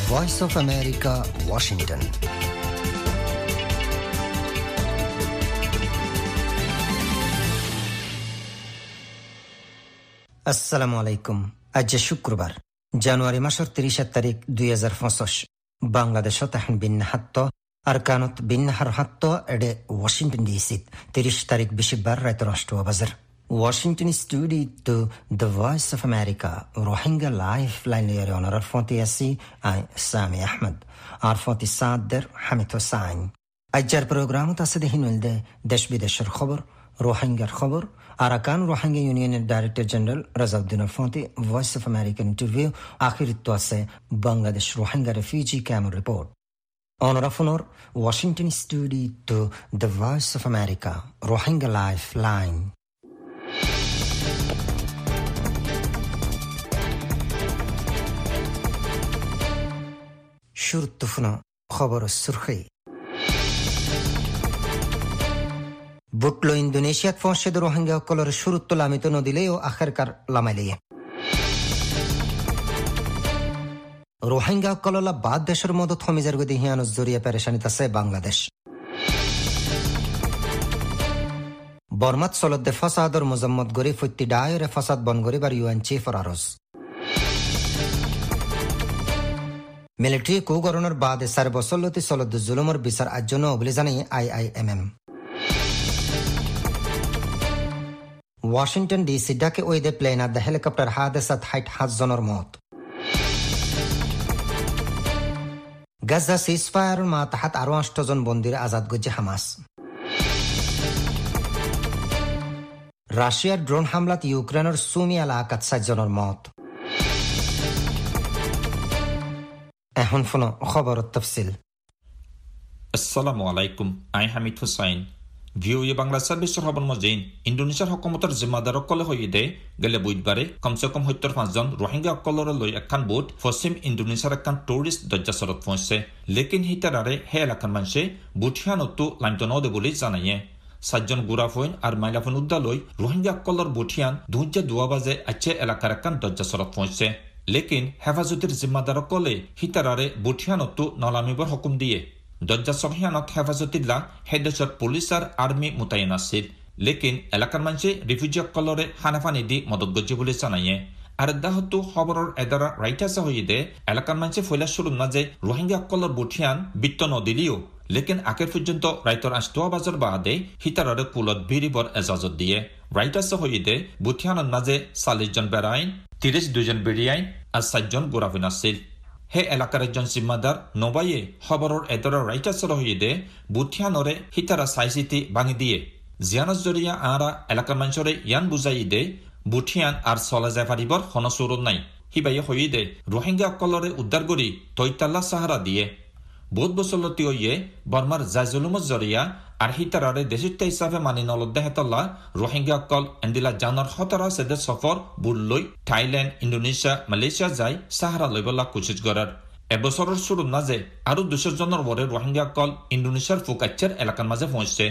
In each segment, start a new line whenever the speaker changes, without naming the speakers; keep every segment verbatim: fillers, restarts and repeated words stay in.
Voice of America, Washington. আসসালামু আলাইকুম। আজ শুক্রবার জানুয়ারি মাসের তিরিশ তারিখ দুই হাজার পঁচিশ। বাংলাদেশত এখন বিন্যাহাত্ত আর কানত বিন্যাহার হাত্ত এডে ওয়াশিংটন ডিসিত তিরিশ তারিখ বিশিবার রাত রাষ্ট্র বাজার ওয়াশিংটন স্টুডিও তো the voice of America Rohingya life line লিয়ারে অনার ফতি আসি আই সামি আহমদ আর ফতি সাদ্দের হামিদ হোসাইন। আজ্জার প্রোগ্রামত আছে দেহিন দে দেশ বিদেশের খবর, রোহিঙ্গার খবর, আরাকান রোহিঙ্গা ইউনিয়নের ডাইরেক্টর জেনারেল রাজাউদ্দিন ফতি ভয়েস অফ আমেরিকা ইন্টারভিউ। আখিরিত আছে Bangladesh Rohingya refugee camp report. অনরাফনর ওয়াশিংটন স্টুডিও তো the voice of America Rohingya life line. শুরুত্তফুনা খবর সুরখি বুটলো ইন্দোনেশিয়াত ফসেদ রোহিঙ্গা কলর শুরুত্ত লামিত নদিলে ও আখেরকার লামাইলিয়ে রোহিঙ্গা কললা বাদ দেশের মতো থমিজার গদি হিয়ানো জরিয়া পেরেশানিত আছে বাংলাদেশ। বর্মাত সলদ্দে ফসাদর মুজম্মদ গরি ফুত্তি ডায়রে ফসাদ বন গরিবার ইউএন চিফ ফরারস। মিলিটারি কু গরনের বাদে চার বছরলতি সলদ্দ জুলুমর বিচার আজ্জন্য বলে জানাই I I M M. Washington DC ডাকে ওইদে প্লেন আর দ্য হেলিকপ্টার হাদেসাত হাইট হাত জনের মত। গাজা সিজফায়ার মা তাহাত আরো আষ্টজন বন্দির আজাদ গজ্জে হামাস। রাশিয়ার ড্রোন হামলাত ইউক্রেনের সুমি এলাকাত সাতজনের মত। এখন ফোন খবর তফসিল।
আসসালামু আলাইকুম, আই হামিদ হুসাইন। ভিওএ বাংলা সার্ভিসের খবর মজিন ইন্দোনেছিয়ার হকুমতের জিম্মাদার অকলে হয়ে দে গেলে বুধবারে কমসে কম সত্তর পাঁচজন রোহিঙ্গা অকলরে লৈ এখন বুট পশ্চিম ইন্দোনেছিয়ার এখন টুরিস্ট দজ্জাসরত পৌঁছে। লেকিন হিতারারে হে এলাকার মানুষে বুঠিয়ানতো লাইমত নদে বলে জানাইয়ে। সাতজন গুড়াফইন আর মাইলাফইন উদ্দালৈ রোহিঙ্গা অকলর বুঠিয়ান দুইজা দুয়া বাজে আছে এলাকার এখন দজ্জাসরত পৌঁছে। লেকিন হেফাজতের জিম্মাদার অকলে হিতারারে বুঠিয়ানতো নলামিবর হুকুম দিয়ে। দজ্জা সহিয়ানত হেফাজতিল্লা হেদেশর পুলিশ আর আর্মি মোতায়েন আছিল। লেকিন এলাকার মানুষে রিফিউজি কলরে হানাফানি দি মদত গজ্জি বলে জানাইয়ে। আর দাহতো খবরের এদারা রাইটাসা হয়ে দে এলাকার মানুষে ফয়লা শুরু না যে রোহিঙ্গা কলর বুঠিয়ান বিত্ত নদিলিও। লেকিন আকের পর্যন্ত রাইতর আষ্টুয়া বাজার বাদে হিতারারে কুলত ভিড়িবর এজাজত দিয়ে। রাইটাসা হয়ে দে বুঠিয়ানের মাঝে চাল্লিশ জন বেড়াইন, তিরিশ দুজন বেরিয়াইন আর সাতজন গোরাফিন আছিল। হে এলাকার একজন জিম্মাদার নবাইয়ে খবরের এদরা রাইটাসর হয়ে দে বুথিয়ানরে হিতারা সাইসিতি ভাঙি দিয়ে। জিয়ানস জরিয়া আরা এলাকার মানুষরে ইয়ান বুঝাই দে বুথিয়ান আর চলা যায় পারিবর হনসুরত নাই। হিবাইয়ে হয়ে দে রোহিঙ্গা অকলরে উদ্ধার করি তৈতাল্লা সাহারা দিয়ে। বহুত বছরলতি হইয়ে বর্মার জাইজুলুমত জরিয়া আর হিতারারে দেশিত্ব হিসাবে মানি নলদ্দে হেতল্লা রোহিঙ্গা অকল এন্দিলা জানর হতারা সেদে সফর বুড়লই থাইল্যান্ড, ইন্দোনেশিয়া, মালয়েশিয়া যাই সাহারা লইবলা কোশিশ করার। এবছরের শুরু মাঝে আরো দুশো জনের বরে রোহিঙ্গা অকল ইন্দোনেশিয়ার ফুকাচ্ছের এলাকার মাঝে পৌঁছছে।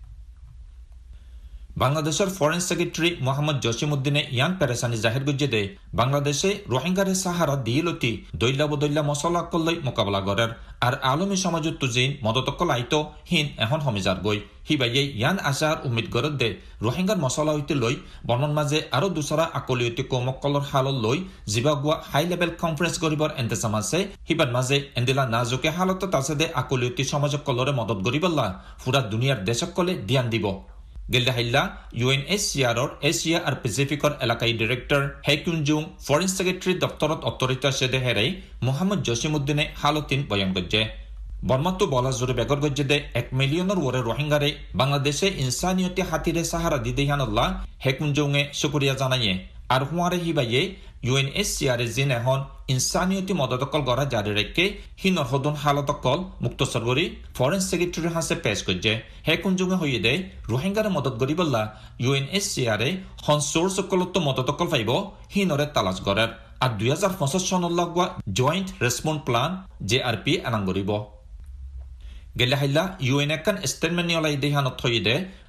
বাংলাদেশের ফরেন সেক্রেটারি মোহাম্মদ জসিমউদ্দিনে ইয়ান পেরেশানি জাহির গজ্জে দে বাংলাদেশে রোহিঙ্গারে সাহারা দিয়েলতি দৈল্লা বদৈল্লা মশলা কল্লই মোকাবেলা করার। আর আলমী সমাজত তুজিন মদতকল আইতো হিন এখন সমিজার গই। হিবাইয়ে ইয়ান আশার উম্মিদ গরত দে রোহিঙ্গার মশলা হইতে লৈ বর্ণন মাঝে আরো দুসরা আকলিয়তি কৌমকলর হালত লৈ জিবাগুয়া হাই লেভেল কনফারেন্স করিবার এন্তেজাম আছে। হিবার মাঝে এন্দিলা নাজুকে হালতত আছে দে আকলিয়তি সমাজকলরে মদত করিবল্লা ফুরা দুনিয়ার দেশকলে ধ্যান দিব। গেল্লাহিল্লা ইউএনএইচসিআরর এশিয়া আর প্যাসিফিকর এলাকাই ডিরেক্টর হেকুনজুং ফরেন সেক্রেটারি দপ্তরত অত্তরিতা সেদে হেরাই মোহাম্মদ জসিমউদ্দিনে হালতিন বয়ান গজ্জে। বর্মাত্ম বলা জোরে বেগর গজ্জে দে এক মিলিয়নের ওরে রোহিঙ্গারে বাংলাদেশে ইনসানিয়তি হাতিরে সাহারা দিদেহানুল্লাহ হেকুনজুংয়ে শুকরিয়া জানাইয়ে। আর হুয়ারে হিবাইয়ে ইউএনএইচসিআর এ জিন এখন ইনসানিয়তি মদতকল গড়া জারি রেখে হিনর হদন হালতকল মুক্তসর করি ফরেন সেক্রেটারি হাসে পেশ করছে। হে কুঞ্জুঙে হইয়ে দেয় রোহিঙ্গারে মদত করিবল্লা ইউএনএইচসিআর এ হন সোর্স কলত্ব মদতকল পাইব হিনরে তালাশ করার। আর দুই হাজার পঁচিশ সনত লাগোয়া joint response plan J R P এলান করিব। গেলে হাইলা ইউএন একান স্টেটমেন্ট নিয়লাই দেহানত হইয়ে দে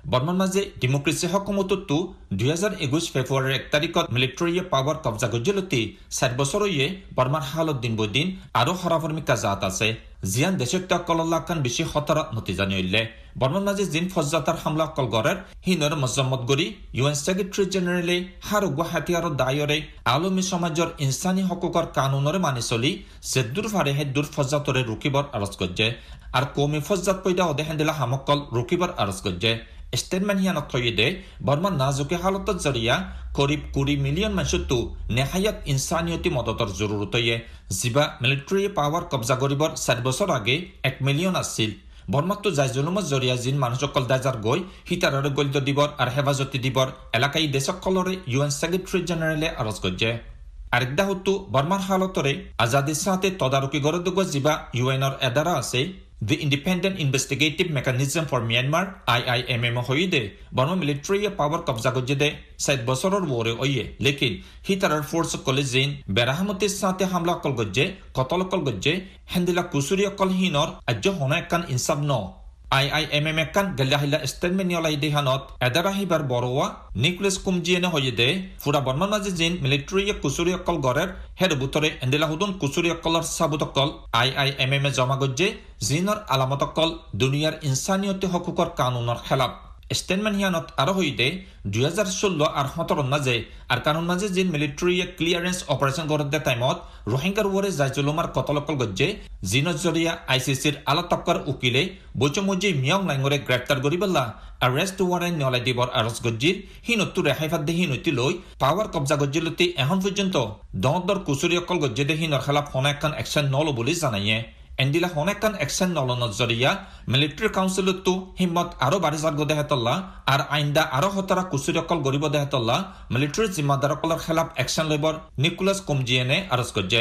বৰ্মান মাঝে ডেমোক্ৰেসি হকুমততো দুই হাজাৰ একুশ ফেব্ৰুৱাৰীৰ এক তাৰিখত মিলিটাৰীয়ে পাৱাৰ কব্জা গজ্জলতি চাৰি বছৰয়ে বৰ্মাৰ হালত দিন বদিন আৰু হৰাফৰ্মিকা জাত আছে জিয়ান দেশত কললাকান বেছি খতৰা নতিজানি হইলে বৰ্মান মাঝে জিন ফজ্জাতাৰ হামলা কল গৰৰ হিনৰ মজম্মত গৰি ইউএন সেক্ৰেটাৰী জেনেৰেলে হাৰু গুৱাহাটীৰ দায়ৰে আলমী সমাজৰ ইনসানী হকুকৰ কানুনৰে মানি চলি জেদুৰ ফাৰে হেদুৰ ফজ্জাতৰে ৰুকিবৰ আৰজ গজ্জে আৰু কমি ফজ্জাত পয়দা অদেহেন্দিলা হামকল ৰুকিবৰ আৰজ গজ্জে স্টেটমেন্ট হিয়ানত থৈ দে বৰ্মান নাজুকে হালতত জৰিয়া করিব কুড়ি মিলিয়ন মানুষতো নেহায়াত ইনসানিয়তি মদতৰ জৰুৰতয়ে জিবা মিলিটাৰী পাৱাৰ কব্জা কৰিবৰ চাৰি বছৰ আগে এক মিলিয়ন আছিল বৰ্মাতো যাই জুলুমত জৰিয়া জিন মানুহসকল দাজাৰ গৈ হিতাৰৰ গল্য দিবৰ আৰু হেফাজতি দিবৰ এলাকাই দেশসকলৰে ইউএন সেক্ৰেটাৰী জেনেৰেলে আৰজ গজ্জে আরেকদা হতো বর্মার হালতরে আজাদির সাথে তদারকি গড়ে জিবা ইউএনর এদারা আছে The Independent Investigative Mechanism for Myanmar I I M M হইদে বর্মা মিলিটারি পাওয়ার কব্জা গজ্জে সাত বছরের ওরে ওয়ে লেকিন হিতারার ফোর্স কলেজিন বেরাহামতের সাথে হামলা কল গজ্জে কতল কল গজ্জে হেন্দিলা কুসুরিয়া কল হিনর আজ্য হনা একান ইনসাব ন I I M M একান গল্লাহিলা স্টেটমেন্ট নিয়লাই দেহানত এদারাহিবার বড়োয়া নিকোলাস কুমজিয়েনে হইদে ফুরা বর্মা মাঝে জিন মিলিটারি কুসুরিয়া কল গরের হেড বুতরে এন্দিলা হুদুন কুসুরিয়া কলর সাবুতকল I I M M এ জমা গজ্জে জিনর আলামতকল দুনিয়ার ইনসানিয়তি হকুকর কানুনের খেলাপ স্টেটমেন্ট হিয়ানত আরো হইদে দুই হাজার ষোলো আর সতেরোর মাঝে আর কানুন মাঝে জিন মিলিটারি ক্লিয়ারেন্স অপারেশন গড়ে টাইমত রোহিঙ্গার ওরে জাইজুলুমার কতলকল গজ্জে জিনত জরিয়া আইসিসির আলাতক্কর উকিলে বচমুজি মিয়ং লাইঙরে গ্রেপ্তার করিবল্লা আরেস্ট ওয়ারেন্ট নিয়লাই দিবর আরজ গজ্জির হিনত্তু রেহাই ফাদ্দে হিনতি লই পাওয়ার কব্জা গজ্জিলতি এখন পর্যন্ত দর কুচুরি অকল গজ্জে দে হিনর খেলাপ হনা একখান অ্যাকশন নল বলে জানাইয়ে এন্দিলা হনেকান অ্যাকশন নলনত জরিয়া মিলিটারি কাউন্সিলতো হিম্মত আরো বাড়ি যার দেহেতল্লা আর আইন্দা আরো হতরা কুচুরিয়কল গরিব দেহেতল্লা মিলিটারি জিম্মাদারকলৰ খেলাপ action লইবৰ Nicolas কুমজিয়েনে Araz গজ্জে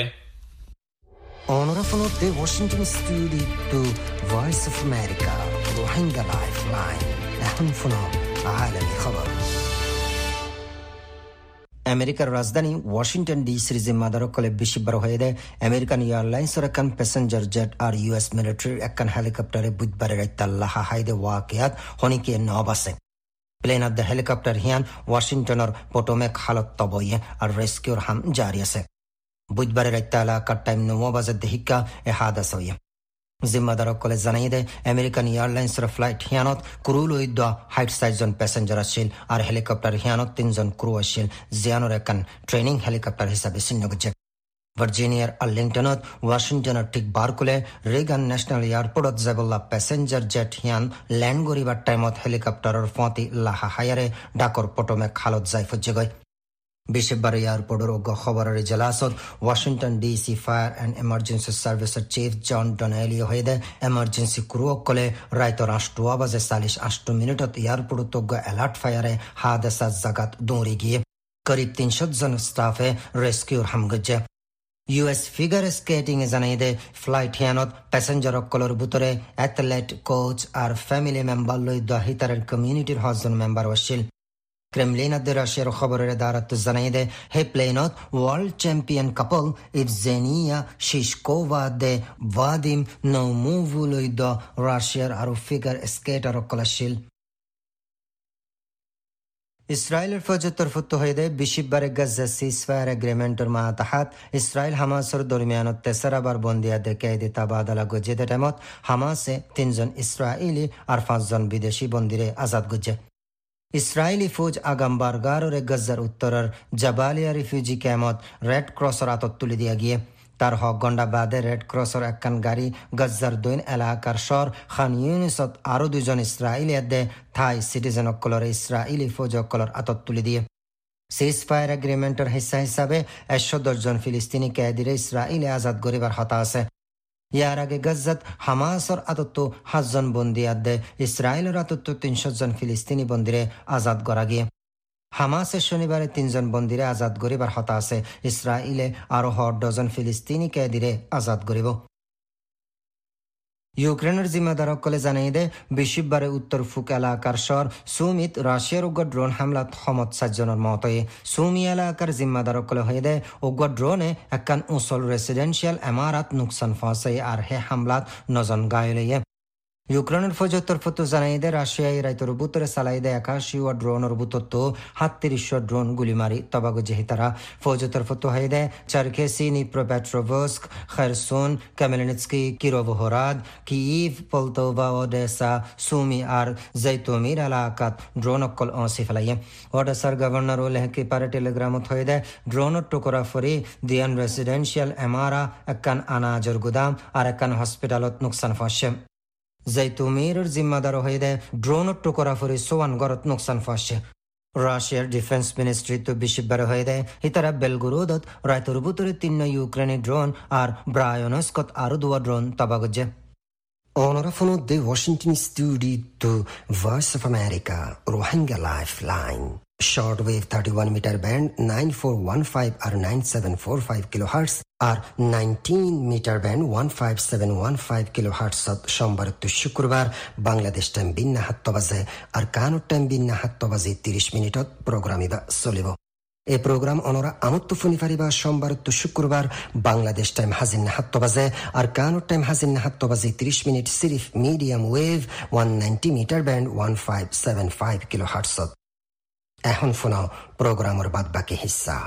Honorable of the Washington Studio to Voice of America Rohingya Lifeline এখন শুনো আলামী খবর আমেরিকার রাজধানী ওয়াশিংটন ডিসির জিম্মাদারকলে বিশিবার হয়ে দেয় আমেরিকান এয়ারলাইন্সের একখান প্যাসেঞ্জার জেট আর ইউএস মিলিটারির একখান হেলিকপ্টারে বুধবারে রাইতাল্লাহ হাইদে ওয়াকিয়াত হনিকে নব আছে প্লেনত দ্য হেলিকপ্টার হিয়ান ওয়াশিংটনের পোটোমেক হালত তবইয়ে আর রেস্কিউর হাম জারি আছে বুধবারে রাইতাল্লাহ কার টাইম নৌ বাজার দেহিকা এ হাদাস হইয়ে জিম্মাদারকলে জানাই দেয় আমেরিকান এয়ারলাইন্সের ফ্লাইট হিয়ানত ক্রু লইদ হাইট চারজন প্যাসেঞ্জার আসছিল আর হেলিকপ্টার হিয়ানত তিনজন ক্রু আসছিল জিয়ানোর একান ট্রেনিং হেলিকপ্টার হিসাবে চিহ্ন গজ্জে ভার্জিনিয়ার আর্লিংটনত ওয়াশিংটনের ঠিক বারকুলে রেগান ন্যাশনাল এয়ারপোর্টত যাবল্লা প্যাসেঞ্জার জেট হিয়ান ল্যান্ড করিবার টাইমত হেলিকপ্টারের ফতি লাহা হায়ারে ডাকর পটমে খালত যাই ফজ্জে গয় বিশেষবার এয়ারপোর্টের অজ্ঞ খবরের জেলাসত Washington DC fire and emergency সার্ভিসের চিফ জন ডনেলি হয়ে দেয় এমার্জেন্সি ক্রু অকলে রায়ত রাষ্ট্র বাজে চাল্লিশ আষ্ট মিনিটত এয়ারপোর্টত অজ্ঞ অ্যালার্ট ফায়ারে হাদেসাত জাগাত দৌড়ে গিয়ে করিব তিনশো জন স্টাফে রেস্কিউর হামগজ্জে ইউএস ফিগার স্কেটিং এ জানাই দেয় ফ্লাইট হিয়ানত প্যাসেঞ্জার অকলের ভিতরে অ্যাথলেট কোচ আর ফ্যামিলি মেম্বার লই দাহিতারের কমিউনিটির হজন মেম্বার আসছিল ক্রেমলিনত রাশিয়ার খবরের দারাত জানাই দে হে প্লেনত world champion couple Evgenia Shishkova দে ভাদিম নৌমুভুলইদ রাশিয়ার আরো ফিগার স্কেটার কলাশিল ইসরায়েলের ফৌজের তরফত হয়ে দেয় বিশিববারে গাজা সিজফায়ার এগ্রিমেন্টের মাতাহাত ইসরায়েল হামাসের দরমিয়ানত তেসরাবার বন্দিয়া দে কেদে তাবাদালা গজ্জে দে টাইমত হামাসে তিনজন ইসরায়েলি আর পাঁচজন বিদেশি বন্দিরে আজাদ গজ্জে ইসরায়েলি ফৌজ আগামবার গাররে গজ্জার উত্তরের জাবালিয়া রিফিউজি ক্যাম্পত রেড ক্রসর আতত তুলে দিয়া গিয়ে তার হক ঘণ্টা বাদে রেড ক্রসর একখান গাড়ি গজ্জার দৈন এলাকার শহর খান ইউনিসত আরো দুজন ইসরায়েলি দে থাই সিটিজেন অকলর ইসরায়েলি ফৌজ অকলর আতত তুলে দিয়ে সিজ ফায়ার এগ্রিমেন্টের হিসা হিসাবে একশো দশ জন ফিলিস্তিনি ক্যাদিরে ইসরায়েলি আজাদ গরিবার হতা আছে ইয়ার আগে গজ্জাত হামাসর আতত্ব হাজজন বন্দি আদে ইসরায়েলের আতত্ব তিনশো জন ফিলিস্তিনি বন্দিরে আজাদ করা গিয়ে হামাসের শনিবারে তিনজন বন্দিরে আজাদ করিবার হতা আছে ইসরায়েলে আরো হ ডজন ফিলিস্তিনি ক্যাদিরে আজাদ করিব ইউক্রেনের জিম্মাদারকলে জানাই দে বিশিববারে উত্তর ফুক এলাকার শহর সুমিত রাশিয়ার উগ্র ড্রোন হামলাত হমত সাতজনের মতয়ে সুমি এলাকার জিম্মাদারকলে হয়ে দে উগ্র ড্রোনে একখান উসল রেসিডেন্সিয়াল এমারাত নুকসান ফাঁসে আর হে হামলাত নজন গায়লে ইউক্রেনের ফৌজতর ফতো জানাইদে রাশিয়ায় রাইতর বুতরে সালাইদে একাশি ও ড্রোনের বুতত্ব সাতত্রিশ ড্রোন গুলি মারি তবাগো জেহিতারা ফৌজতর ফতো হাইদে Cherkasy Dnipropetrovsk Kherson Khmelnytskyi Kirovohrad Kyiv Poltava Odesa Sumy আর জৈতমির এলাকাত ড্রোন অকল অসি ফেলাইয়ে ওডেসার গভর্নর ও লেহকি পারে টেলিগ্রামত হইদে ড্রোনের টুকরা ফরি দিয়ান রেসিডেন্সিয়াল এমারা একান আনাজর গুদাম আর একান হসপিটালত নুকসান ফাঁসে জৈতুমিরের জিম্মাদার হইদে ড্রোনের টুকরা ফরি সোয়ান গরত নুকসান ফাঁসে রাশিয়ার ডিফেন্স মিনিস্ট্রি তো বিশিববার হইদে হিতারা বেলগোরোদত রাইতর বুতরে তিন ইউক্রেনি ড্রোন আর ব্রায়নস্কত আরো দুয়া ড্রোন তবাগজে Onorevole de Washington Studio to Voice of America, Rohingya Lifeline. Shortwave thirty-one meter band nine four one five or nine seven four five kilohertz or nineteen meter band one five seven one five kilohertz সোমবার to শুক্রবার Bangladesh time বিন্না সাত বাজে আর কানুর time বিন্না সাত বাজে ত্রিশ মিনিটত programme ইবা চলিব এই প্রোগ্রাম অনরা আমত্ত ফুনি ফারিবা সোমবার তো শুক্রবার বাংলাদেশ টাইম হাজিন সাত বাজে আর কানুর টাইম হাজিন সাত বাজে ত্রিশ মিনিট সিরিফ medium wave one ninety metre band one five seven five kilohertz এখন শোনাও প্রোগ্রামের বাদ বাকি হিস্সা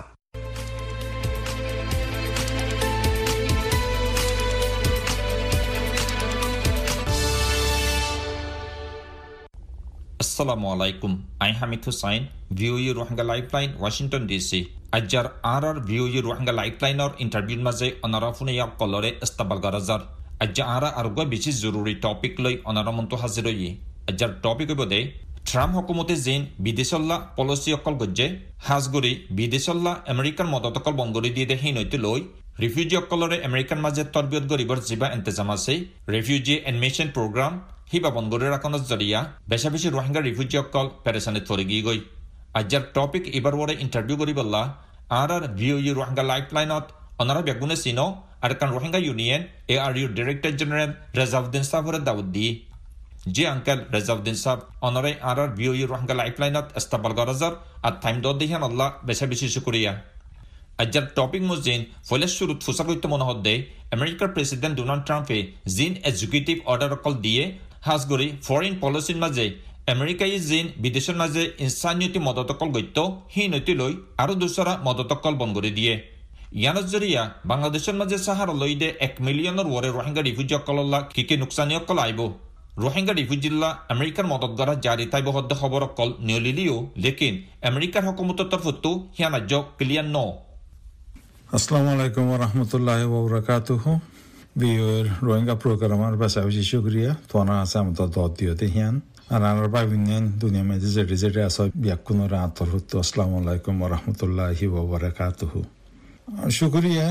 Assalamu alaikum. I am Hamid Hussain, V O E Rohingya Lifeline, Washington D C. Ajar R R V O E Rohingya Lifeline or interview maze onara fune yak kolore istabal garazar. Ajar R R argo bichi zururi topic loi onara monto haziroyi. Ajar topic bode Trump hukumote zin bidesolla policy okol gojje hasguri bidesolla American modotokol bongori diye de hinoite loi refugee okolore American maze torbiyot goribor jiba intezam ase refugee admission program Hiba বনগরের রাখনের জরিয়া বেশা বেশি Rohingya refugee অকল পেরেশানে থরে গিয়ে গই আজ্জার topic এবার ওরে interview করি বললা আর আর ভিওইউ রোহিঙ্গা লাইফলাইনত অনারা বেগুনে সিনো আর কান Rohingya union A R U director general Rezauddin সাহেবের দাওয়াত দি জি আঙ্কেল রেজাউদ্দিন সাহেব অনারে আর আর ভিওইউ রোহিঙ্গা লাইফলাইনত ইস্তাকবাল গরাজার আর টাইম দদ দিহান আল্লাহ বেশা বেশি শুকরিয়া আজ্জার টপিক মুজিন ফলের শুরুত ফুসা কইতে মনে হদ্দে আমেরিকার প্রেসিডেন্ট ডোনাল্ড ট্রাম্পে জিন এক্সিকিউটিভ অর্ডার অকল দিয়ে হাজগরি ফরেন পলিসির মাঝে আমেরিকাই জিন বিদেশের মাঝে ইনসানিয়তি মদতকল গত্য হি নৈতি লৈ আৰু দুসরা মদতকল বন করে দিয়ে ইয়ানত জরিয়া বাংলাদেশের মাঝে সাহারা লই দে এক মিলিয়নের ওরে রোহিঙ্গা রিফিউজি অকল্লা কি কি নুকসানি অকল আইব রোহিঙ্গা রিফিউজিল্লা আমেরিকার মদত গড়া জারি তাইব হদ্দে খবর অকল নিয়লিলিও লেকিন আমেরিকার হকুমতের তরফতো হিয়ানাজ্য ক্লিয়ার ন
আসসালামু আলাইকুম ওয়া রাহমাতুল্লাহি ওয়া বারাকাতুহু বিওর রোহিঙ্গা প্রোগ্রামার বাসা বেশি শুক্রিয়া তোনা আছে আমাদের দত দিওতে হিয়ান আর আমার ভাবিনেন দুনিয়া মেজে জেডে জেডে আসো বিয়াকুনোর আতরহুত আসসালামু আলাইকুম ওয়া রাহমাতুল্লাহি ওয়া বারাকাতুহু শুক্রিয়া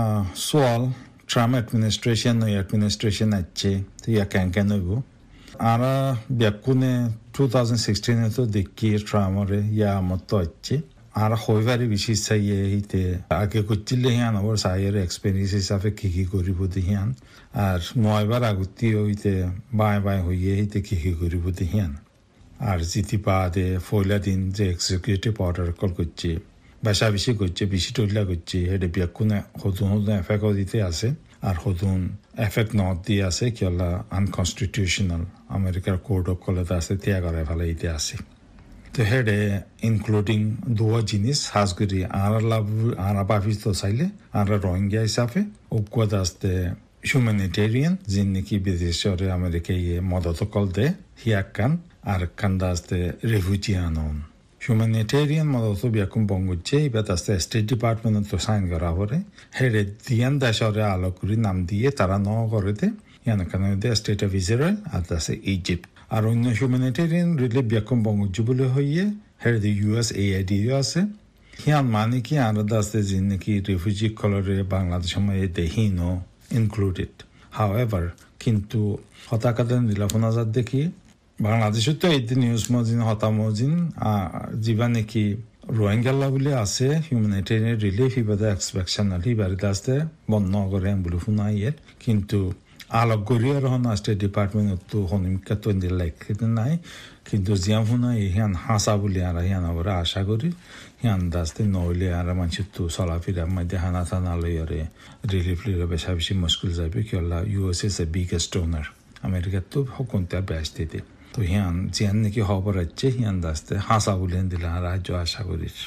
সোয়াল ট্রাম্প অ্যাডমিনিস্ট্রেশন ও অ্যাডমিনিস্ট্রেশন আছে তো ইয়া ক্যান ক্যান হইব আর বিয়াকুনে twenty sixteen এ তো দেখি ট্রাম্পরে ইয়া মত আছে আর হইবারে বেশি চাইয়ে হিতে আগে করছিলে হিয়ান আবার চাইয়ের এক্সপেরিয়েন্স হিসাবে কি কি করিব হিয়ান আর নয়বার আগতি হইতে বাই বাই হইয়ে হিতে কি কি করিব হিয়ান আর জিতি বাদে ফয়লা দিন যে এক্সিকিউটিভ অর্ডার কল করছে বেশা বেশি করছে বেশি টইলা করছে হেডে বিয়াকুনে হতুন হতুন এফেক্ট দিতে আছে আর হতুন এফেক্ট নট দিয়ে আছে কিয়লা আনকনস্টিটিউশনাল আমেরিকার কোর্ট অফ কলেতে আছে ত্যাগ করে ফেলাইতে আছে তো হেডে ইনক্লুডিং দুয়া জিনিস হাজগুড়ি আর লাভ আর বাফিস তো চাইলে আর রোহিঙ্গা হিসাবে উপকত আসতে হিউম্যানিটেরিয়ান যিনি নাকি বিদেশরে আমেরিকায় মদত কল দে হিয়াকান আর কান্দা আসতে রেফিউজি আনন হিউম্যানিটেরিয়ান মদত বিয়াকুম বঙ্গুচ্ছে এবার আসতে স্টেট ডিপার্টমেন্ট তো সাইন করা পরে হেডে দিয়ান দেশরে আলো করে নাম দিয়ে তারা ন করে দে ইয়ান কানে দে স্টেট অফ ইসরায়েল আর আছে ইজিপ্ট আর অন্য হিউম্যানিটেরিয়ান রিলিফ বিয়াকুম বঙ্গুজ্জু বলে হইয়ে হেডে ইউএস এআইডিও আছে হিয়ান মানে কি আর আছে যিনি নাকি রেফিউজি কলরে বাংলাদেশের মধ্যে দেহীন ইনক্লুডেড হাউএভার কিন্তু হতাকাদের নীলাফনাজার দেখি বাংলাদেশে তো এই নিউজ মজিন হতা মজিন যিবা নাকি রোহিঙ্গাল্লা বলে আছে হিউম্যানিটেরিয়ান রিলিফ ইবাদা এক্সপেকশনাল হিবারিতে আসতে বন্ধ করে বলে শুনা ইয়ের কিন্তু আলোক গরিয়ার হন স্টেট ডিপার্টমেন্ট তো হনিমকা তো লাইক নাই কিন্তু জিয়া শুনা ইহান হাসা বলে আর হিয়ান আবার আশা করি হিয়ান দাসতে নহলে আর মানুষের তো চলাফেরা মধ্যে হানা টানা লই আরে রিলিফ লিরে বেশা বেশি মুশকিল যাবে কিয়লা US is a biggest donor আমেরিকার তো হকুনতার ব্যাস দিতে তো হিয়ান জিয়ান নাকি খবর আছে হিয়ান দাস্তে হাসা বলেন দিলা রাজ্য আশা করিস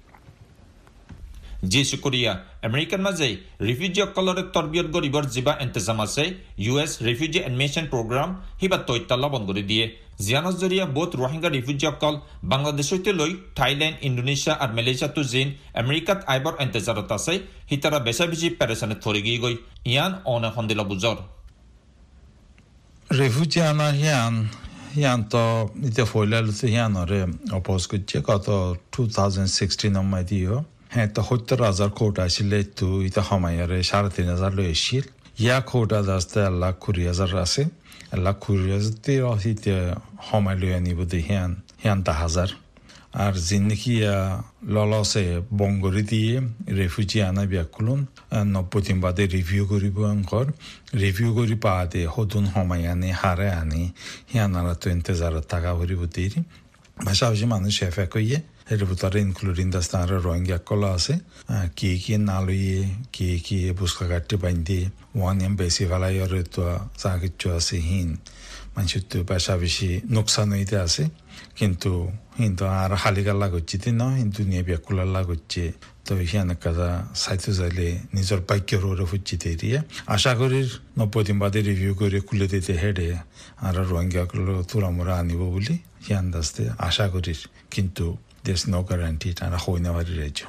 জি শুক্রিয়া আমেরিকান মাঝে রিফিউজি অকলরে তরবিয়ত গরিবর জিবা ইন্তজাম আছে ইউএস রিফিউজি এডমিশন প্রোগ্রাম হিবা তৈতাল্লা বন্ধ করে দিয়ে জিয়ানস জরিয়া বোধ রোহিঙ্গা রিফিউজি অকল বাংলাদেশ হইতে লই থাইল্যান্ড ইন্দোনেশিয়া আর মালয়েশিয়া তো জিন আমেরিকাত আইবর ইন্তজারত আছে হিতারা বেশা বেশি প্যারেশানে থরে গিয়ে গই ইয়ান অনে হন্দিলা বুজর
রিফিউজি আনা হিয়ান হিয়ান তো ইতে ফয়লালতে হিয়ানরে অপোজ করছে কত টু থাউজেন্ড সিক্সটিন অম্মাই দিও হ্যাঁ তো সত্তর হাজার কোট আসলে তো ইতা সময়রে সাড়ে তিন হাজার লৈ আসছিল ইয়া কোটা দাস্তে লাখ কুড়ি হাজার আছে লাখ কুড়ি হাজার হিতে সময় লৈ আনিব দে হিয়ান হিয়ান তা হাজার আর জিন্দিগি ললসে বঙ্গরি দিয়ে রেফিউজি আনা ব্যাকুলন নব্বই দিন বাদে রিভিউ কৰিব অঙ্কর রিভিউ কৰি পাতে সদুন সময় আনে হারে আনে হিয়ানারা তো ইন্তজারত থাকা ভরিব দেরি ভাষা হচ্ছে মানুষ এফে কইয়ে এর ভিতরে ইনক্লুডিং দাস্তানার রোহিঙ্গা কলা আছে কি কি না লইয়ে কি কি বুসকা কাটতে বাইন্দে ওয়ান এম বেশি ফেলাই আর তো যা কিছু আছে হিন মানুষের তো পেশা বেশি নোকসান হইতে আছে কিন্তু কিন্তু আর হালিগাল্লা করছে না কিন্তু নিয়ে ব্যাকুলাল্লা করছে তো হিয়ান কাজা সাইতে যাইলে নিজের বাক্যর ওরে ফুটছে দিয়ে আশা করি নব্বই দিন বাদে রিভিউ করে খুলে দিতে হেডে আর রোহিঙ্গাগুলো তোরামোরা আনিব বলি হিয়ান দাস্তে আশা করি কিন্তু there's no guarantee তারা হই না পারি রাজ্য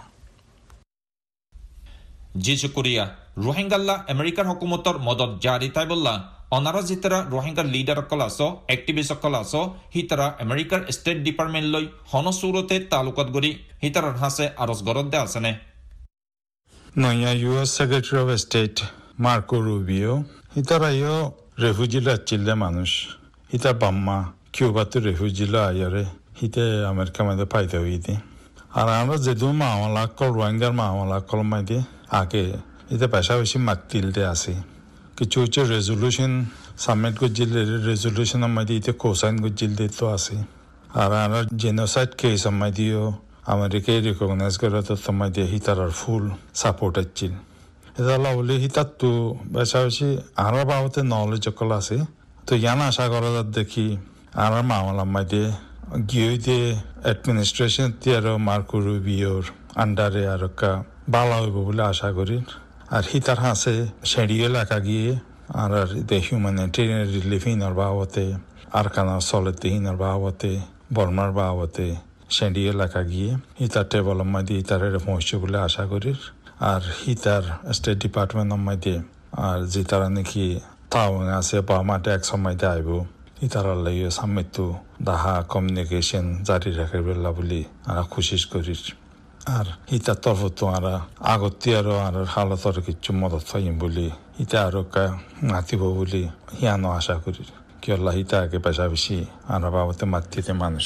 জি শুক্রিয়া রোহিঙ্গাল্লা আমেরিকার হুকুমতর মদত জারি তাই বললা অনারা জিতরা রোহিঙ্গার লিডার অকল আছো অ্যাক্টিভিস্ট অকল আছো হিতারা আমেরিকার স্টেট ডিপার্টমেন্ট লই হনসুরতে তালুকাত গরি হিতারার হাসে আরজ গরদ দে আছেনে
নয়া US secretary of state Marco Rubio হিতারা ইও রেফিউজি লাচ্ছিলে মানুষ হিতা বাম্মা কিউবাতে রেফিউজি লা আয়ারে হিতে আমেরিকা মধ্যে পাইতে হইতে আর আমরা যেহেতু মামলা কল রোহিঙ্গার মামলা কল মাইতে আগে এতে পয়সা বেশি মাতিলতে আছে কিছু কিছু রেজলিউশন সাবমিট করছিল রেজলিউশন আমাদের এতে কোসাইন করছিল তো আছে আর আমরা জেনোসাইড কেস আমাদেরও আমেরিকায় রিকগনাইজ করে তো তোমাদের হিতার ফুল সাপোর্ট হচ্ছিল এটা বলে হিতার তো পয়সা বেশি আর বাবতে নলেজ সকল আছে তো ইয়ান আশা করা যার দেখি আর মামলা আমাদের গিয়ে অ্যাডমিনিস্ট্রেশন আরো মার্কো রুবিওর আন্ডারে আর ভালো হইব বলে আশা করি আর হিতার হাসে সেডিও এলাকা গিয়ে আর হিউম্যানিটেরিয়ান রিলিফ হিনার বাবতে আর কানা চলেতে হিনার বাবতে বর্মার বাবতে সেডিও এলাকা গিয়ে হিতার টেবল মাইদি হিতার পৌঁছে বলে আশা করি আর হিতার স্টেট ডিপার্টমেন্ট মাইদি আর যে তারা নাকি টাউন আছে বা মাঠে এক সময় আইব ইতারা লাগে সামিতো দাহা কমিউনিকেশন জারি রাখার বেলা বলি আমরা কোশিশ করি আর ইতার তরফ তো আমরা আগতে আরো আর হালতর কিছু মদত পাইম বলি ইতা আরো মাতিব বলি হিয়ানো আশা করি কি আল্লাহ ইতা আগে পেশা বেশি আমরা বাবতে মাতিতে মানুষ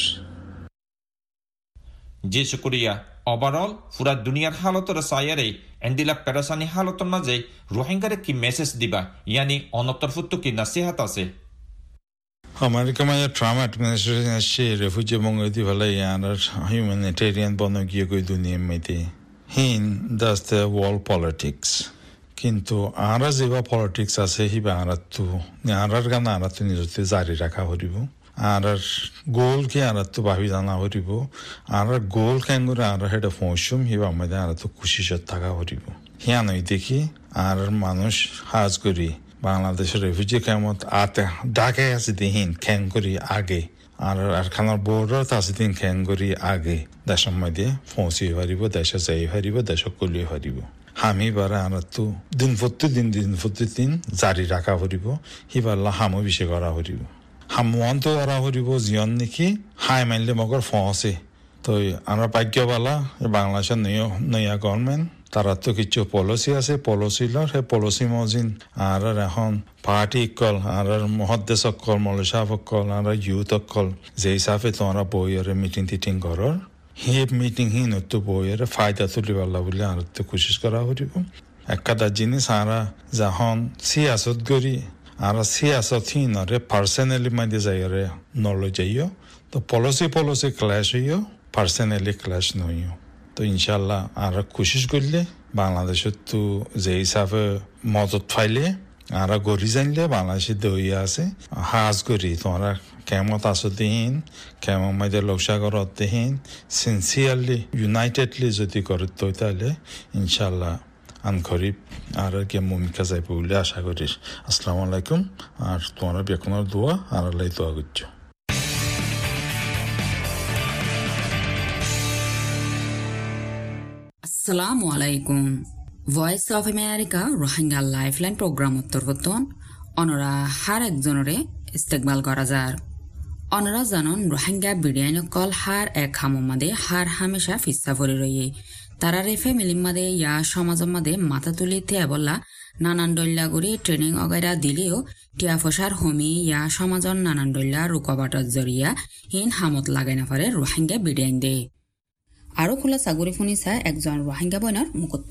জি শুক্রিয়া ওভারঅল পুরা দুনিয়ার হালতর সায়ারে এন্দিলা পেরাসানি হালতর মাঝে রোহিঙ্গারে কি মেসেজ দিবা ইয়ানি অনতরফুত কি নাসিহাত আছে
আমেরিকা মাঝে ট্রাম্প অ্যাডমিনিস্ট্রেশন আসছে রেফিউজি বঙ্গতি ভালো আর হিউম্যানিটেরিয়ান বন গিয়ে কই দুনিয়া মেতে হিন দাস দ্য ওয়ার্ল্ড পলিটিক্স কিন্তু আরা যেবা পলিটিক্স আছে হিবা আরা তো আরার গান আরা তো নিজতে জারি রাখা হরিব আর গোল কি আর তো ভাবি জানা হরিব আর গোল কেন করে আর হেড ফৌসুম হিবা আমাদের আর তো খুশি থাকা হরিব হিয়া নই দেখি আর মানুষ হাজ করি বাংলাদেশের রেফিউজি কেমন আতে ডাকে আছে দিন খ্যাং করি আগে আর আর খানার বর্ডার আছে দিন খ্যাং করি আগে দেশের মধ্যে পৌঁছে পারিব দেশে যাই পারিব দেশ কলিয়ে পারিব হামি বারা আর তো দিন প্রতি দিন দিন প্রতি দিন জারি রাখা হরিব সিবাল্লা হামো বেশি করা হরিব হামোয়ান তো করা হরিব জিয়ন নাকি হাই মাইলে মগর ফসে তো আমরা ভাগ্যবালা বাংলাদেশের নয়া গভর্নমেন্ট তারা তো কিছু পলিসি আছে পলিসি লর সেই পলিসি মজিন আর এখন পার্টি কল আর মহদ্দেশ অকল মলসা অকল আর ইউথ অকল যে হিসাবে তোমরা বইয়ের মিটিং টিটিং করর সেই মিটিং হি নতো বইয়ের ফায়দা তুলিবাল্লা বলে আর তো কোশিশ করা হরিব একটা জিনিস আর যখন সিয়াসত করি আর সিয়াসত হি নরে পার্সোনালি মাঝে যাইরে নলে যাইও তো পলিসি পলিসি ক্লাস হইও পার্সোনালি ক্লাস নইও তো ইনশাল্লাহ আর কোশিশ করলে বাংলাদেশের তো যে হিসাবে মদত পাইলে আর গরি জানলে বাংলাদেশে দই আছে হাজ গরি তোমরা কেমত আছো দিন কেমন মাইদের লোকসাগরত দিন সিনসিয়ারলি ইউনাইটেডলি যদি করে তো তাহলে ইনশাল্লাহ আন খরিব আর কে মুমিকা যাইব বলে আশা করি। আসসালামু আলাইকুম আর তোমরা বেকনের দোয়া আর আল্লাহ দোয়া করছো।
আসসালামু আলাইকুম। Voice of America Rohingya lifeline programme উত্তরবর্তন অনরা হার একজনরে ইস্তেকবাল করা যার অনরা জানন রোহিঙ্গা বিডিয়ান কল হার এক হামমাদে হার হামেশা ফিসা ভরে রয়ে তারারে ফ্যামিলি মাদে ইয়া সমাজ মাদে মাথা তুলি তে বললা নানান ডল্লা করে ট্রেনিং অগাইরা দিলেও টিয়া ফসার হোমি ইয়া সমাজর নানান ডল্লা রুকাবাটর জরিয়া হিন হামত লাগাই না পারে রোহিঙ্গা বিডিয়ান দে আরো খোলা সাগরি ফুনিসা একজন রোহিঙ্গা বইনার মুকত্ত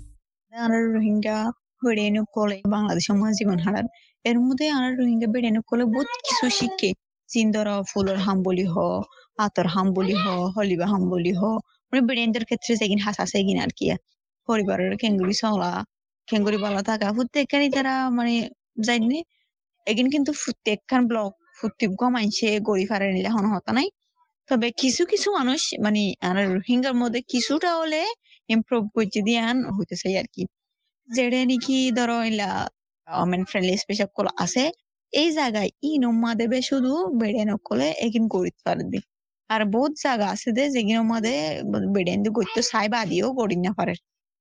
আর রোহিঙ্গা বেড়েনু কলে বাংলাদেশ সমাজ জীবন হারার এর মধ্যে আর রোহিঙ্গা বেড়েনু কলে বহুত কিছু শিখে চিন্দর ফুলের হাম বলি হ আতর হাম বলি হ হলিবা হাম বলি হ মানে বেড়েনদের ক্ষেত্রে যেগিন হাস আছে এগিন আর কি পরিবারের কেঙ্গুরি চলা কেঙ্গুরি বালা থাকা প্রত্যেকখানি তারা মানে জানি এগিন কিন্তু প্রত্যেকখান ব্লক প্রত্যেক মাইনসে গড়ি ফারে নিলে হন হতা নাই। তবে কিছু কিছু মানুষ মানে আর রোহিঙ্গার মধ্যে কিছুটা হলে ইমপ্রুভ করতে দিয়ে আন হইতে চাই আর কি যেটা নাকি ধরো এলা ওমেন ফ্রেন্ডলি স্পেশাল কল আছে এই জায়গায় ই নম্মা দেবে শুধু বেড়েন কলে এগিন গড়িতে পারে দি আর বহুত জায়গা আছে দে যেগিন মধ্যে বেড়েন দিয়ে গড়তে চাই বাদিও গড়ি না পারে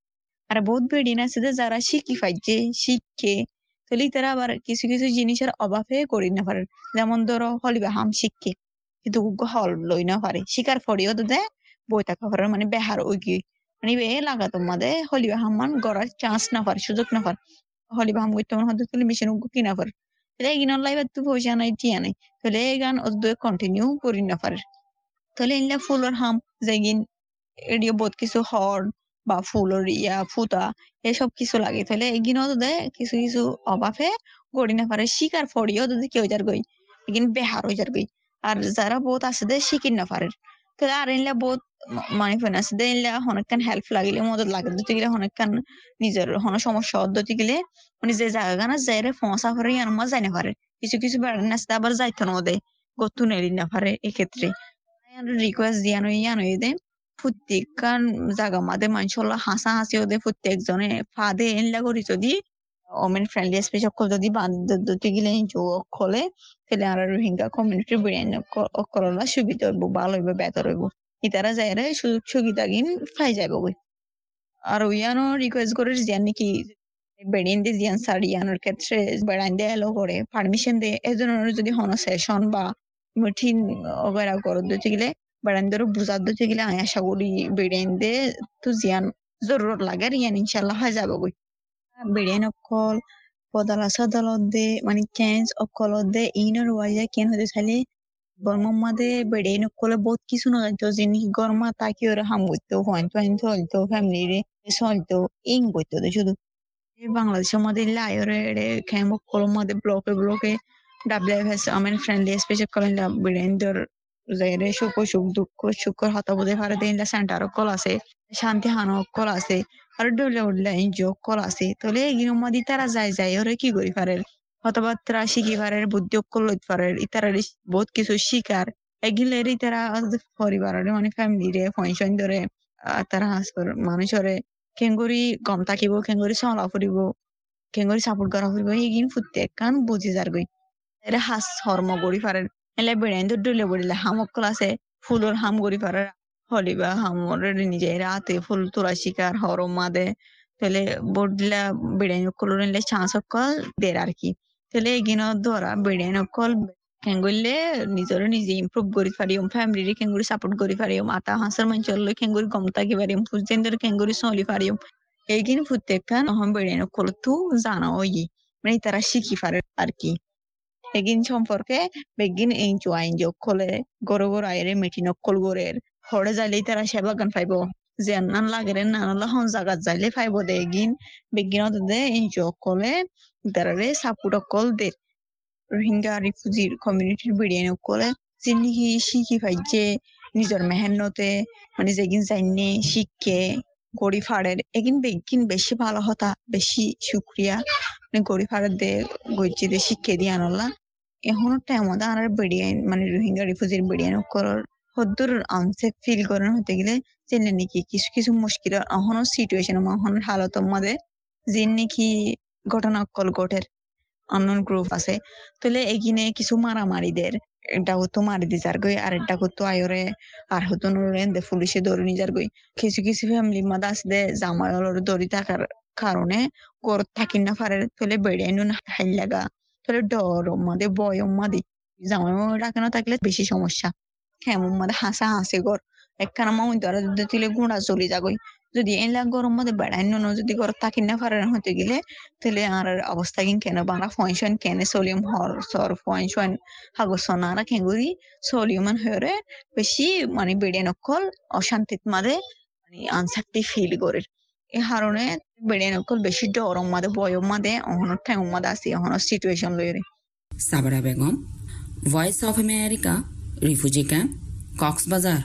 আর বহুত বেড়িন আছে দে যারা শিখি পাইছে শিখে তাহলে তারা আবার কিছু কিছু জিনিসের অভাবে গড়ি না পারে যেমন ধরো হলিবা হাম শিখে কিন্তু হল লই না পারে শিকার ফড়িও তো দে বই থাকা পারে মানে বেহার ওই কি মানে বে লাগা তোমাদের হলিবা হামান গড়ার চান্স না পারে সুযোগ না পারে হলিবা হাম করতে মনে হতে তুলি মেশিন উগ্র কিনা পারে তাহলে এই গিনর লাইভ তুই পয়সা নাই টিয়া নাই তাহলে এই গান ওদের কন্টিনিউ করি না পারে তাহলে ইনলা ফুলর হাম যেগিন এডিও বহুত কিছু হর্ন বা ফুলর ইয়া ফুতা এসব কিছু লাগে তাহলে এগিন দে কিছু কিছু অভাবে গড়ি না পারে শিকার ফড়িও যদি কেউ যার গই এগিন বেহার হয়ে যার গই আর যারা বহুত আছে দে শিকিন না পারে তাহলে আর ইনলা বহুত মানে ফেন আছে দে ইনলা অনেকখান হেল্প লাগিলে মদত লাগে দিতে গেলে অনেকখান নিজের হন সমস্যা দিতে গেলে মানে যে জায়গা না যাইরে ফসা করে আর মা যাই না পারে কিছু কিছু বেড়ান আসতে আবার যাইতো না দে গতু নেলি না পারে এক্ষেত্রে রিকোয়েস্ট দিয়ানো ইয়ানো দে প্রত্যেকখান জায়গা মাদে মানুষলা হাসা হাসি ওদের প্রত্যেকজনে ফাদে এনলা করি যদি ওমেন ফ্রেন্ডলি স্পেশাল যদি বান্ধতে গেলে খোলে তাহলে আর রোহিঙ্গা কমিউনিটির বেড়ে করলা সুবিধা হইব ভালো হইব বেতর হইব ইতারা যাইরে সুযোগ সুবিধা গিন পাই যাইব বই আর ওইয়ানো রিকোয়েস্ট করে জিয়ান নাকি বেড়িন দিয়ে জিয়ান সারিয়ানোর ক্ষেত্রে বেড়াইন দিয়ে এলো করে পারমিশন দিয়ে এই ধরনের যদি হন সেশন বা মিটিং ওগেরা করে দিতে গেলে বেড়াইন ধরো বুঝার দিতে গেলে আমি আশা করি বেড়াইন দিয়ে তো জিয়ান জরুরত লাগে আর ইয়ান ইনশাল্লাহ হয়ে যাবো বই বেড়াইন অকল পদালাস আদালত দে মানে ক্যান্স অকলত দে ইনার ওয়াইয়া কেন হতে চাইলে গরমের মাঝে বেড়াইন অকলে বহুত কিছু না জানতো যিনি গরমা তাকে ওরা হাম করতো হয়তো হয়তো হয়তো ফ্যামিলি হয়তো ইং করতো শুধু বাংলাদেশের মধ্যে লাইরে খেম অকলের মধ্যে ব্লকে ব্লকে ডাব্লিউএফএস আমেন ফ্রেন্ডলি স্পেশাল কলেন বেড়াইনদের যাইরে সুখ সুখ দুঃখ সুখর হতাবোধে পারে দিন সেন্টার কল আছে শান্তি হানো কল আছে আর ডলে উঠলে এনজিও কল আছে তাহলে এগুলোর মধ্যে তারা যায় যায় ওরা কি করি পারে অথবা তারা শিখি পারে বুদ্ধি অক্কল লইতে পারে তারা বহুত কিছু শিকার এগুলেরই তারা পরিবারের মানে ফ্যামিলিরে পেনশন ধরে তারা মানুষের কেঙ্গুরি গম থাকিব কেঙ্গুরি চলা ফুরিব কেঙ্গুরি সাপোর্ট করা ফুরিব এইগিন প্রত্যেক কান বুঝি যার গই এরা হাস হর্ম গড়ি পারে এলে বেড়াইন ডলে বলিলে হামকল আছে ফুলর হাম গড়ি পারে হলিবা হামর নিজে রাতে ফুল তোলা শিকার হরম মাদে তাহলে বডলা বেড়াইন কলর নিলে চান্স অকল দের আর কি তাহলে এগিন ধরা বেড়াইন অকল কেঙ্গুলে নিজের নিজে ইমপ্রুভ করি পারিম ফ্যামিলি কেঙ্গুরি সাপোর্ট করি পারিম আতা হাঁসের মাঞ্চল কেঙ্গুরি গম থাকি পারিম ফুজেন্দ্র কেঙ্গুরি চলি পারিম এইগিন প্রত্যেকখান অহম বেড়াইন অকল তু জানা ওই মানে তারা শিখি পারে আর কি এগিন সম্পর্কে বেগিন এনজো আইনজো খোলে গরো গরো আইরে মিটিন অকল গরের হরে যাইলেই তারা সেবা গান পাইব যে নান লাগের নানালা হন জাগাত যাইলে পাইব দে এগিন বেগিন দে এনজো খোলে তারারে সাপোর্ট অকল দে রোহিঙ্গা রিফিউজি কমিউনিটির বেড়িয়ে করে যিনি শিখি পাইছে নিজের মেহনতে মানে যেগিন জাইনে শিখে গড়ি ফাড়ের এগিন বেগিন বেশি ভালো হতা বেশি শুক্রিয়া গড়ি ফাড়া দে গইছি দে শিক্ষা দিয়ে আনলা এখনো টাইম মধ্যে আর বেড়িয়ে মানে রোহিঙ্গা রিফিউজির বেড়িয়ে করার হদ্দুর আনসেফ ফিল করার হতে গেলে জেনে নাকি কিছু কিছু মুশকিল এখনো সিচুয়েশন এখন হালত মধ্যে যে নাকি ঘটনা কল ঘটের অন্য গ্রুপ আছে তাহলে এগিনে কিছু মারামারিদের এটা হতো মারি দি যার গই আর এটা হতো আয়রে আর হতো নুরেন দে পুলিশে ধরে নি যার গই কিছু কিছু ফ্যামিলি মাদা আছে দে জামাইলর দড়ি থাকার কারণে গর থাকি না পারে তাহলে বেড়ে নুন হাইল লাগা তাহলে ডর মাদে বয় মাদি জামাই ডাকে না থাকলে বেশি সমস্যা হ্যাঁ মাদে হাসা হাসে গর একখানা মাউন ধরা যদি তুলে গুঁড়া চলে যাগই যদি এলা গরম মধ্যে বেড়াই নুন যদি গর থাকি না পারে হতে গেলে তাহলে আর অবস্থা কিন কেন বাংলা ফয়েশন কেন সোলিয়াম হর সর ফয়েশন হাগসনারা কেঙ্গুরি সোলিয়ামান হরে বেশি মানে বেড়ে নকল অশান্তিত মাদে মানে আনসারটি ফিল করে এই কারণে বেড়ে নকল বেশি ডরম মাদে বয়ম মাদে অহনর টাইম মাদে আসি অহনর সিচুয়েশন লইরে
Sabra Begum voice of America refugee camp Cox's Bazar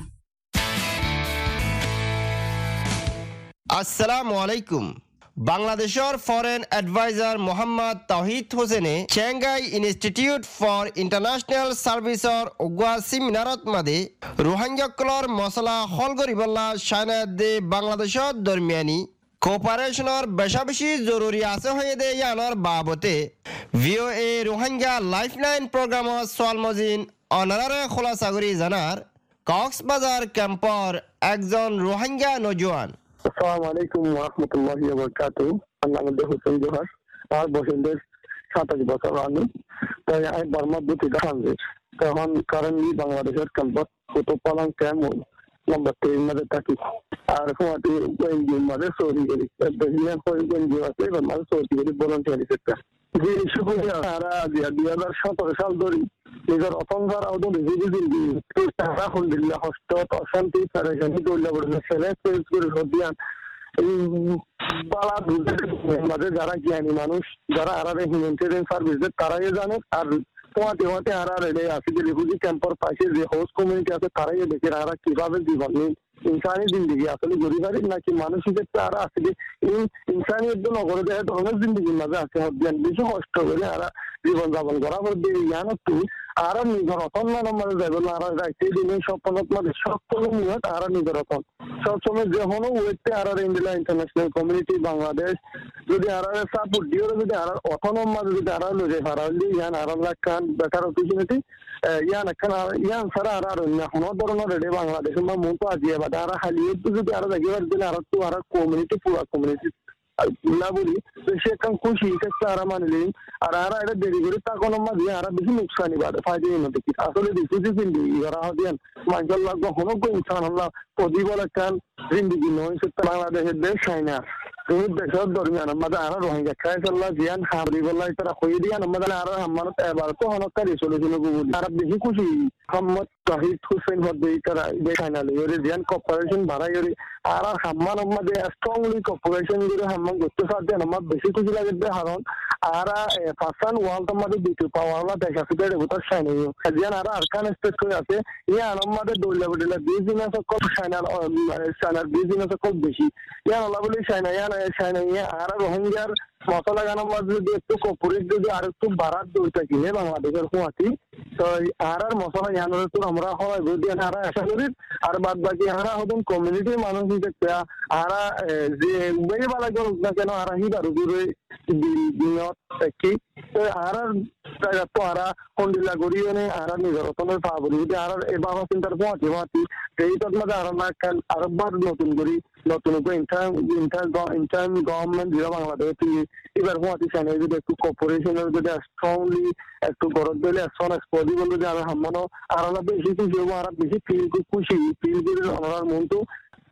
আসসালামু আলাইকুম বাংলাদেশের ফরেন অ্যাডভাইজার মোহাম্মদ তাওহিদ হোসেনে চেঙ্গাই ইনস্টিটিউট ফর ইন্টারন্যাশনাল সার্ভিসর ওগুয়া সেমিনারত মাদে রোহিঙ্গাকলর মশলা হল গরিবল্লা শায়নাত দে বাংলাদেশত দরমিয়ানি কোপারেশনের বেশা বেশি জরুরি আছে হয়ে দে ইয়ানোর বাবতে ভিওএ রোহিঙ্গা লাইফলাইন প্রোগ্রামত সোয়ালমজিন অনারারে খোলাসাগরি জানার কক্সবাজার ক্যাম্পর একজন রোহিঙ্গা নজওয়ান।
আসসালামু আলাইকুম ওয়া রাহমাতুল্লাহি ওয়া বারাকাতুহু। আমার নাম হোসেন জোহার। আর বসন্তের সাতাশ বছর আমি তাই আমি বার্মা বুথে গাহানজি তখন কারেন্টলি বাংলাদেশের ক্যাম্পাস কত পালং ক্যাম্প নম্বর তিন মাঝে থাকি আর ফোয়াটি এনজিও মাঝে সৌদি করি বেশিরভাগ কয়েক এনজিও আছে এবার মাঝে সৌদি করি ভলান্টিয়ারি সেক্টর যে ইস্যু করে তারা দুই হাজার সতেরো সাল ধরি নিজের অসংখ্যার আউদন রিভিউ তারা আলহামদুলিল্লাহ হস্ত অশান্তি প্যারেশানি দৌড়া পড়ে ছেলে ফেস করে সদিয়ান বালা মাঝে যারা জ্ঞানী মানুষ যারা আরারে হিউম্যানিটেরিয়ান সার্ভিস তারাই জানে আর পোয়াতে পোয়াতে আরা রেডে আছে যে রিফিউজি ক্যাম্পের পাশে যে হোস্ট কমিউনিটি আছে তারাই দেখে আরা কিভাবে জীবন ইনসানি জিন্দগি আসলে গরিবারের নাকি মানুষের তারা আছে যে এই ইনসানি একদম নগরে দেয় ধরনের জিন্দগির মাঝে আছে হদ্যান বেশি কষ্ট করে আরা জীবন যাপন করা করবে ইয়ানো তুই আরা নিজের অতন মানব যাবে না আরা যাইতে দিনে স্বপ্নত মাঝে সকল নিয়ত আরা নিজের অতন সবসময় যে হলো ওয়েটে আরা ইন্ডিয়া ইন্টারন্যাশনাল কমিউনিটি বাংলাদেশ যদি আরা সাপোর্ট দিও যদি আরা অতনম মাঝে যদি আরা লয়ে হারালি ইয়ান আরা লাখান বেটার অপরচুনিটি ইয়ান একখান ইয়ান সারা আরা অন্য কোনো ধরনের রেডে বাংলাদেশের মা মতো আজিয়ে বা আরা হালিয়ে যদি আরা জায়গা দিলে আরা তো আরা কমিউনিটি পুরা কমিউনিটি না বলি সে কারণ খুশি একটা আরা মানলি আর আরা এটা দেরি করে তা কোনো মাঝে আরা বেশি নুকসানি বাদে ফায়দা মধ্যে কি আসলে রিফিউজি জিন্দগি এরা হদিয়ান মানজাল্লাহ কখনো কো ইনসান আল্লাহ প্রতিবল একখান জিন্দগি নয় সেটা বাংলাদেশের দেশ চাইনা তুমি দেশের দরমিয়ান আমাদের আরো রোহিঙ্গা খাইসাল্লাহ জিয়ান হাবরি বল্লাহ তারা কই দিয়ান আমাদের আরো আমানত এবার তো হনকারি সলিউশন গুলো আর বেশি খুশি মোহাম্মদ তাহিদ হোসেন হদ্দে তারা দেখাইনালে ওরে জিয়ান কর্পোরেশন বাড়াই ওরে আর হাম্মান আমাদের স্ট্রংলি কর্পোরেশন করে হাম্মান করতে সাথে আমার বেশি খুশি লাগে কারণ আর ফাসান ওয়ার্ল্ড আমাদের দ্বিতীয় পাওয়ারলা দেখা সুদের ভোটার সাইন জিয়ান আর আরকান স্টেট করে আছে ইয়ান আমাদের দৌড়লে বদলে বিজনেস কল সাইনার সাইনার বিজনেস কল বেশি ইয়ান আল্লাহ বলি সাইনা ইয়ান সাইনা ইয়া আর রোহিঙ্গার মশলা গান যদি একটু কর্পোরেট যদি আর একটু বাড়ার দইটা কিনে বাংলাদেশের হুয়াতি তো আর আর মশলা ইয়ান তো আমরা হয় যদি আর আশা করি আর বাদ বাকি হারা হতেন কমিউনিটির মানুষ হিসেবে আর যে উবেই বালা গেল না কেন আর হিবার উপরে দিনত কি তো আর জায়গা তো আর কন্ডিলা গড়িয়ে নে আর নিজের রতনের পা বলি যদি আর এ বাবা চিন্তার পৌঁছে মাতি এই তো মধ্যে আর না কাল আরবার নতুন করি নতুন করে ইন্টার ইন্টার ইন্টার গভর্নমেন্ট যেটা বাংলাদেশ এবার পৌঁছে চাইনা যদি একটু কর্পোরেশনের যদি স্ট্রংলি একটু গরজ দিলে সন এক্সপোজি বললো যে আর হাম্মানো আর বেশি খুশি হবো আর বেশি ফিল খুশি ফিল করে আমার মন তো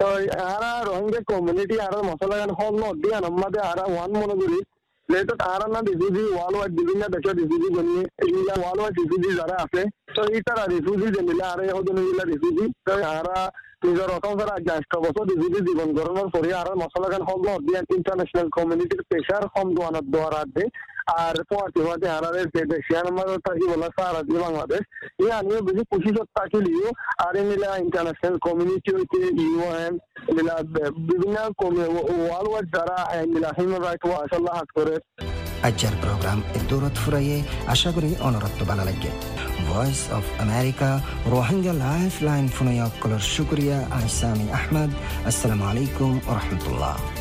আর রোহিঙ্গা কমিউনিটি আর মশলা গান হল নদী আমাদের আর ওয়ান মনে করি যেহেতু আর না রিফিউজি ওয়ার্ল্ড ওয়াইড বিভিন্ন দেশের রিফিউজি বনিয়ে এগুলা ওয়ার্ল্ড ওয়াইড রিফিউজি যারা আছে তো এই তারা রিফিউজি যে মিলে আর হদন এগুলা রিফিউজি তো আর নিজের রকম যারা জ্যেষ্ঠ বছর রিফিউজি জীবন গ্রহণের পরে আর মশলা গান হল নদী ইন্টারন্যাশনাল কমিউনিটির প্রেশার কম দোয়ানোর দোয়ার আছে আর পোয়াতে পোয়াতে আর যে দেশিয়ান আমাদের থাকি বলা সারা দিয়ে বাংলাদেশ এই আমিও বেশি খুশি থাকি লিও আর মিলা ইন্টারন্যাশনাল কমিউনিটি হইতে ইউএন মিলা বিভিন্ন ওয়ার্ল্ড ওয়াইড যারা মিলা হিউম্যান রাইট ওয়াচ আল্লাহ হাত করে
আজকের প্রোগ্রাম এ দৌলত ফুরাইয়ে আশা করি অনরত্ব ভালো লাগে voice of America Rohingya life line ফোনয়কলর শুক্রিয়া আইসামি আহমদ আসসালামু আলাইকুম ওয়া রাহমাতুল্লাহ